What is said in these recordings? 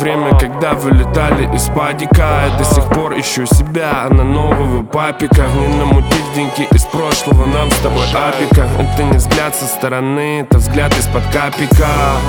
время, когда вылетали из падика. Я до сих пор ищу себя, на нового папика. Не намутить деньги из прошлого, нам с тобой апика. Это не взгляд со стороны, это взгляд из-под капика.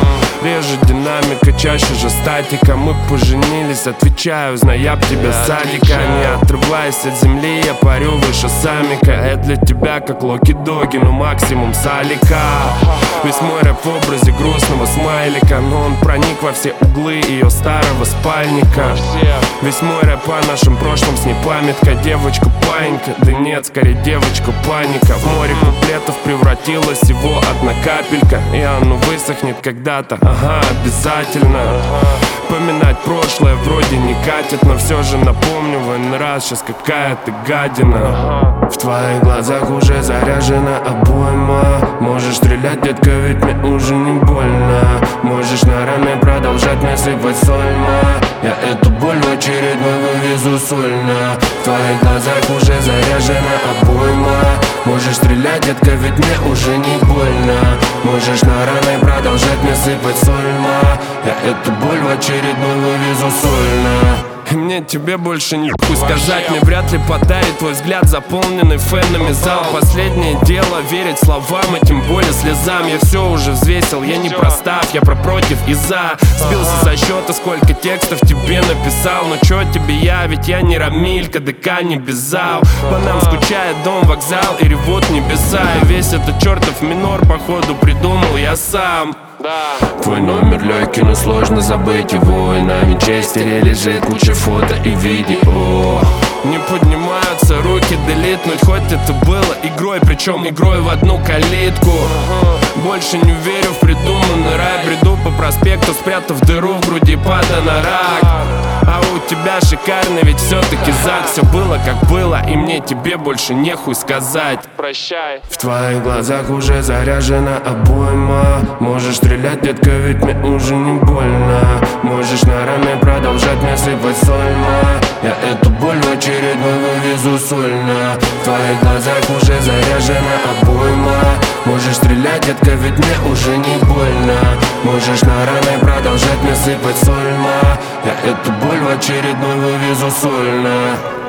Реже динамика, чаще же статика. Мы поженились, отвечаю, зная б тебя с садика. Не отрываясь от земли, я парю выше самика. Я для тебя как Локи-Доги, но максимум салика. Весь мой рэп в образе грустного смайлика, но он проник во все углы ее старого спальника. Весь мой рэп о нашем прошлом, с ней памятка. Девочка паника, да нет, скорее девочка паника. В море куплетов превратилась его одна капелька, и оно высохнет когда-то, ага, обязательно. Поминать прошлое вроде не катит, но все же напомню в один раз, сейчас какая ты гадина. В твоих глазах уже заряжена обойма. Можешь стрелять, детка, ведь мне уже не больно. Можешь на раны продолжать мне сыпать сольма. Я эту боль в очередной вывезу сольно. В твоих глазах уже заряжена обойма. Можешь стрелять, детка, ведь мне уже не больно. Можешь на раны продолжать мне сыпать сольма. Я эту боль в очередной вывезу сольно. И мне тебе больше нихуй сказать. Мне вряд ли подарит твой взгляд, заполненный фенами зал. Последнее дело верить словам, и тем более слезам. Я все уже взвесил, я не про став, я про против и за. Сбился со счета, сколько текстов тебе написал. Но чё тебе я, ведь я не Рамиль, КДК не Безал. По нам скучает дом, вокзал и ревут небеса. И весь этот чертов минор походу придумал я сам. Твой номер легкий, но сложно забыть его. И на винчестере лежит куча фото и видео. Не поднимаются руки делитнуть, хоть это было игрой, причем игрой в одну калитку. Больше не верю в придуманный рай. Бреду по проспекту, спрятав дыру в груди под анорак. А у тебя шикарный, ведь все-таки зад. Все было как было, и мне тебе больше нехуй сказать. Прощай. В твоих глазах уже заряжена обойма. Можешь стрелять, детка, ведь мне уже не больно. Можешь на раны продолжать мне сыпать сольма. Я эту боль в очередной вывезу сольно. В твоих глазах уже заряжена обойма. Можешь стрелять, детка, ведь мне уже не больно. Можешь на раны продолжать мне сыпать сольма. Я эту боль в очередной вывезу сольно.